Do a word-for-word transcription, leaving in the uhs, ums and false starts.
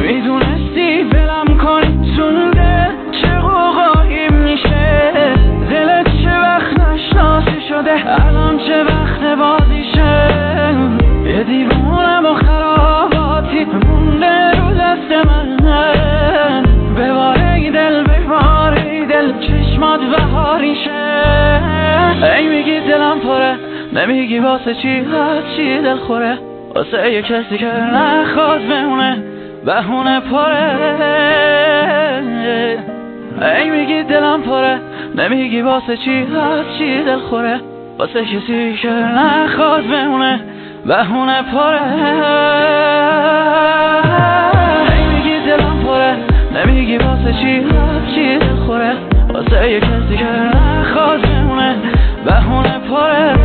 میدونستی بلم کنی تو دل چه قوقایی میشه، دلت چه وقت نشناسی شده الان چه وقت بازیشه. یه دیوونه با خراباتی مونده رو دست من، بباره دل بباره دل چشمات بهاریشه. ای میگی دلم پره نمیگی واسه چی هر چی دل خوره، واسه یه کسی که نخواد بمونه بهونه پره. ای میگی دلم پره نمیگی واسه چی هر چی دل خوره، واسه کسی که نخواد بمونه بهونه پره. ای میگی دلم پره نمیگی واسه چی هر چی دل خوره، واسه یه کسی که نخواد بمونه بهونه پره.